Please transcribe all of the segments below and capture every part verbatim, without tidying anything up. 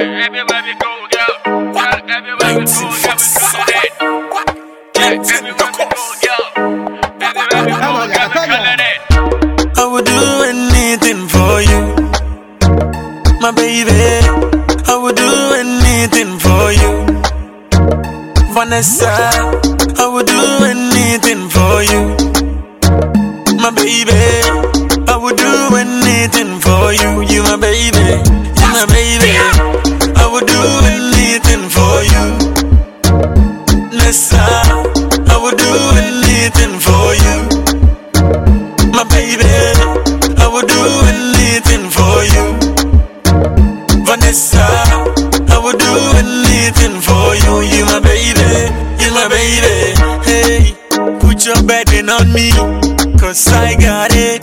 everywhere we go, girl. Girl, everywhere we go, girl, we feeling it. Yeah, everywhere we go, girl. Everywhere we go, girl, we feeling it. I would do anything for you, my baby. I would do anything for you, Vanessa. I would do anything for you, my baby. I would do anything for you, you my baby, you my baby. I would do anything for you, Nessa. I would do anything for you, my baby. I would do anything for you, Vanessa. I would do anything for you, you my baby, you my baby. Hey, put your bedding on me, cause I got it.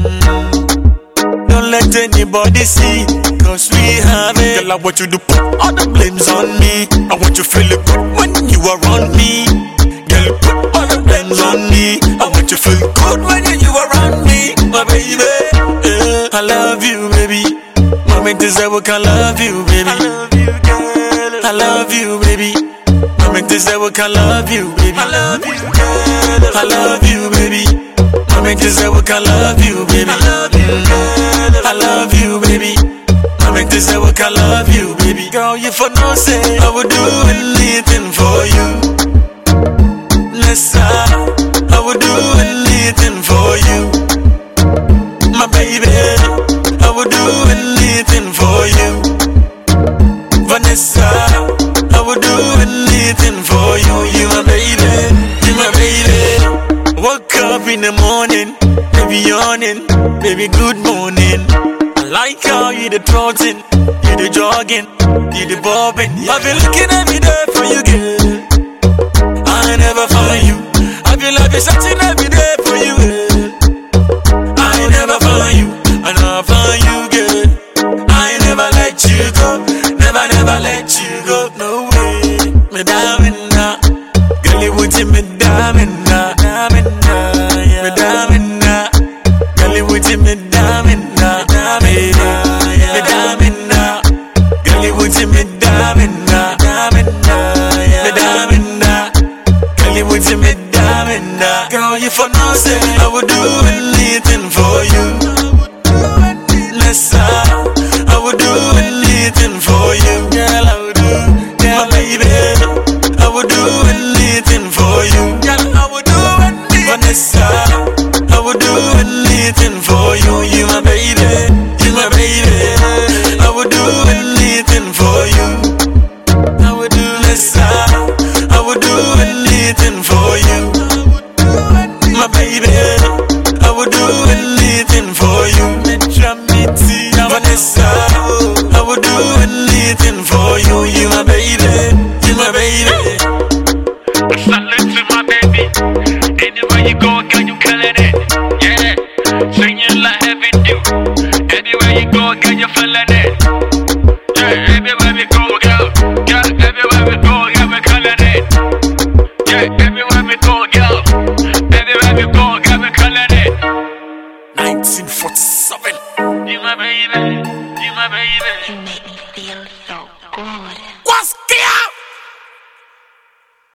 Mm. Don't let anybody see, cause we have it. Girl, I want you to put all the blames on me. I want you to feel it good when you are around me. Girl, put all the blames on me. I want you to feel good when you are around me, my baby. Yeah. I love you, baby. Moment is I work, I love you, baby. I love you, girl. I love you, baby. Moment is I work, I love you, baby. I love you, girl. I love you, baby. Moment is I work, I love you, baby. I love you, girl. I love you, baby. Moment is I work, I love you, baby. Girl, you for no say I would do anything for you, Nessa. I would do anything for you, my baby. I would do anything for you, Vanessa. I would do anything for you, you my baby, you my baby. Woke up in the morning, baby yawning, baby good morning. I like how you the trotting, you the jogging, you the bobbing. I've been looking every day for you, girl. I never find you. I feel like I'm searching every day for you, girl. I never find you, and I find you, girl. I never let you go, never, never let you go. No way, me diamond now, girl, you would me diamond now, diamond now, yeah. Me diamond now, girl, you would me diamond now, diamond now, yeah. Me diamond now, girl, you would me diamond now, diamond now, yeah. Me diamond now, girl, you would me diamond now. Girl, you for no say I would do anything for you, Nessa. I would do anything for you, girl. I would do, girl, my baby. I would do anything for you, girl. I would do anything, Vanessa. I would do anything for you, you my baby, you my baby. I would do anything for you. I would do, Nessa. I would do anything for you, my baby. I would do anything for you, Vanessa. I would do anything for you, you my baby, you my baby. Salute to my baby. Anywhere you go, girl, you killing it. Yeah, singing like heavy do. Anywhere you go, girl, you feeling it.